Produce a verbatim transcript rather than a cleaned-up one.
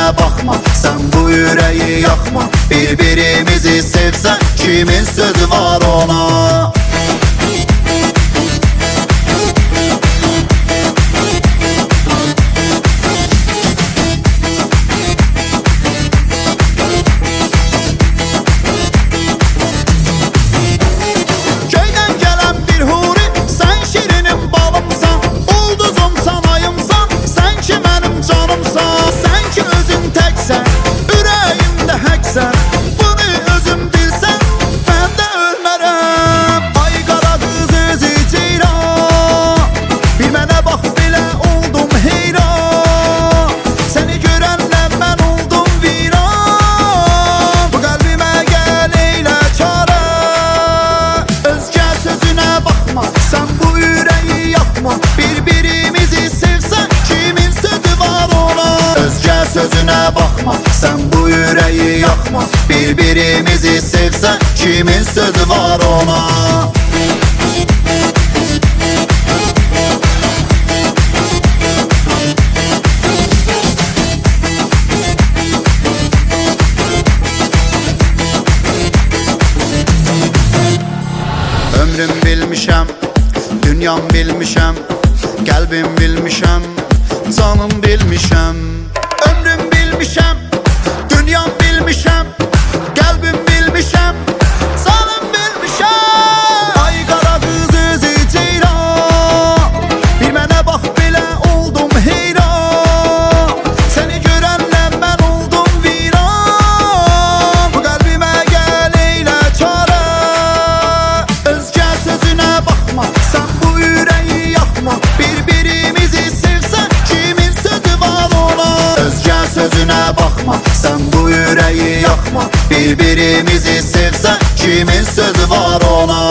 baxma, sən bu ürəyi yaxma. Bir-birimizi sevsən, kimin sözü var ona? Bir-birimizi sevsən, kimin sözü var ona? Özgə sözünə baxma, sən bu ürəyi yaxma. Bir-birimizi sevsən, kimin sözü var ona? Ömrüm bilmişəm, dünyam bilmişəm, qəlbim bilmişəm, canım bilmişəm. Ömrüm bilmişəm, dünyam bilmişəm, qəlbim bilmişəm, canım bilmişəm. Ay qara qız özü ceyran, bir mənə bax belə oldum heyran. Səni görənlə mən oldum viran, bu qəlbimə gəl eylə çarə. Özgə sözünə baxma, sən bu ürəyi yaxma. Bir-birimizi sevsən, kimin sözü var ona? Özgə sözünə baxma, sən bu ürəyi yaxma. Bir-birimizi sevsən, kimin sözü var ona?